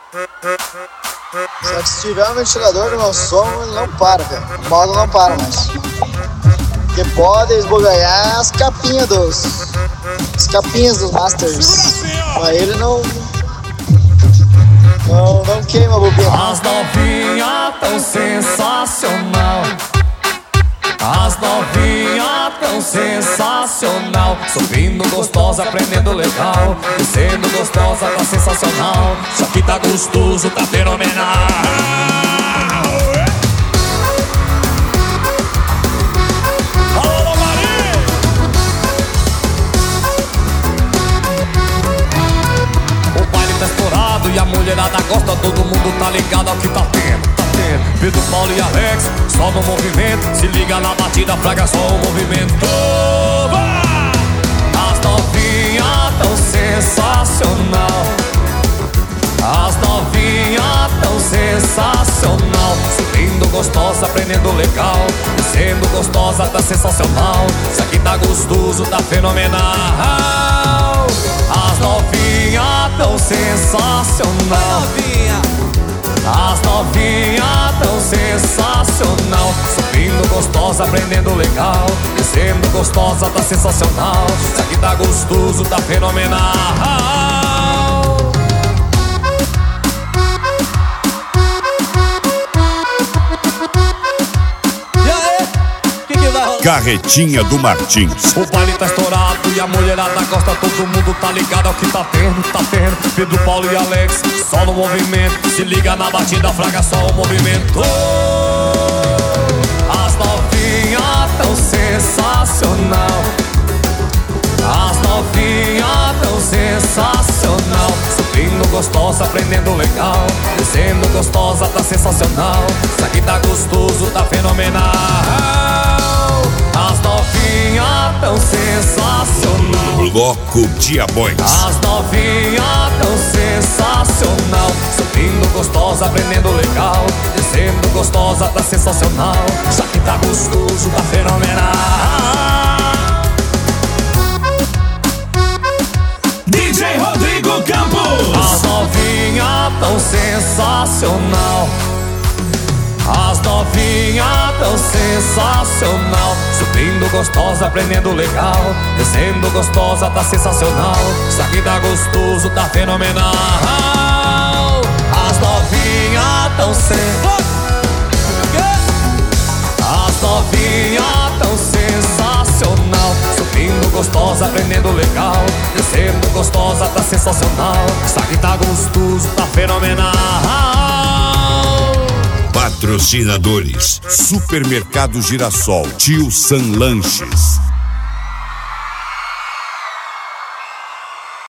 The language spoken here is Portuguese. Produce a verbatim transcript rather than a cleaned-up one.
Só que se tiver um ventilador no meu som, ele não para, cara. O modo não para mais. Porque pode esbugalhar as capinhas dos... As capinhas dos Masters. Mas ele não... Não, não queima a bobina. As novinhas tão sensacional. As novinhas tão sensacional. Subindo gostosa, aprendendo legal. Descendo gostosa, tá sensacional. Só que tá gostoso, tá fenomenal. Alô, Maria! O baile tá estourado e a mulherada gosta. Todo mundo tá ligado ao que tá tendo. Pedro, Paulo e Alex, só no movimento. Se liga na batida, fraga só o movimento. Oba! As novinhas tão sensacional. As novinhas tão sensacional. Subindo gostosa, aprendendo legal. Descendo gostosa, tá sensacional. Isso aqui tá gostoso, tá fenomenal. As novinhas tão sensacional. As novinhas tão sensacional. Subindo gostosa, aprendendo legal. Descendo gostosa, tá sensacional. Isso aqui tá gostoso, tá fenomenal. E aí? Que que vai rolar? Carretinha do Martins. O baile tá estourado e a mulherada gosta. Todo mundo tá ligado ao que tá tendo, tá tendo. Pedro, Paulo e Alex, só no movimento. Se liga na batida, fraga só o movimento. As novinhas tão sensacional. As novinhas tão sensacional. Subindo gostosa, aprendendo legal. Descendo gostosa, tá sensacional. Isso aqui tá gostoso, tá fenomenal. As novinhas tão sensacional. Bloco Diamões. As novinhas tão sensacional. Subindo gostosa, aprendendo legal. Descendo gostosa, tá sensacional. Já que tá gostoso, tá fenomenal. D J Rodrigo Campos. As novinhas tão sensacional. As novinhas tão sensacional. Subindo gostosa, aprendendo legal. Descendo gostosa, tá sensacional. Isso aqui tá gostoso, tá fenomenal. As novinhas tão sensacional. As novinhas tão sensacional. Subindo gostosa, aprendendo legal. Descendo gostosa, tá sensacional. Isso aqui tá gostoso, tá fenomenal. Patrocinadores: Supermercado Girassol, Tio Sam Lanches.